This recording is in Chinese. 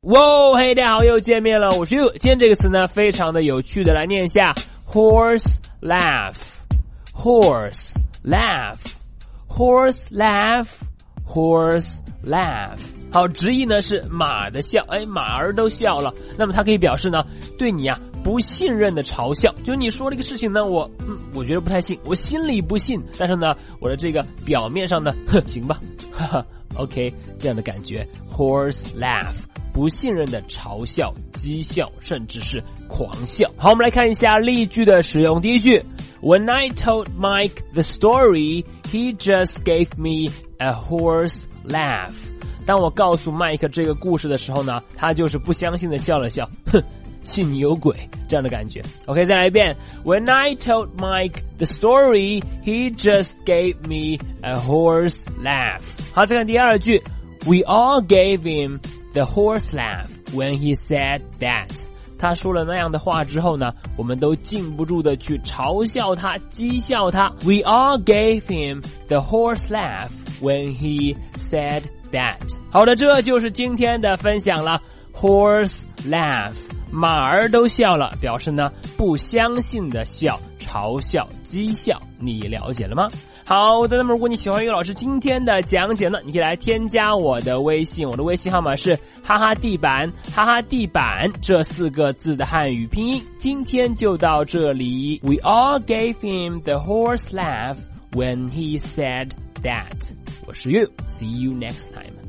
哇，嘿，大家好，又见面了，我是 You。今天这个词呢，非常的有趣的，来念一下 horse laugh horse laugh horse laugh horse laugh。好，直译呢是马的笑，马儿都笑了。那么它可以表示呢，对你啊不信任的嘲笑，就是你说这个事情呢，我觉得不太信，我心里不信，但是呢，我的这个表面上呢，行吧，哈哈 ，OK， 这样的感觉 ，horse laugh。不信任的嘲笑、讥笑，甚至是狂笑。好，我们来看一下例句的使用。第一句 ，When I told Mike the story, he just gave me a horse laugh. 当我告诉麦克这个故事的时候呢，他就是不相信的笑了笑，信你有鬼这样的感觉。OK， 再来一遍 ，When I told Mike the story, he just gave me a horse laugh. 好，再看第二句 ，We all gave him.The horse laugh when he said that. 他说了那样的话之后呢，我们都禁不住的去嘲笑他、讥笑他。We all gave him the horse laugh when he said that. 好的，这就是今天的分享了。Horse laugh， 马儿都笑了，表示呢不相信的笑、嘲笑、讥笑，你了解了吗？好的，那么如果你喜欢于老师今天的讲解呢，你可以来添加我的微信，我的微信号码是哈哈地板，哈哈地板这4个字的汉语拼音。今天就到这里。We all gave him the horse laugh when he said that. 我是 You， see you next time.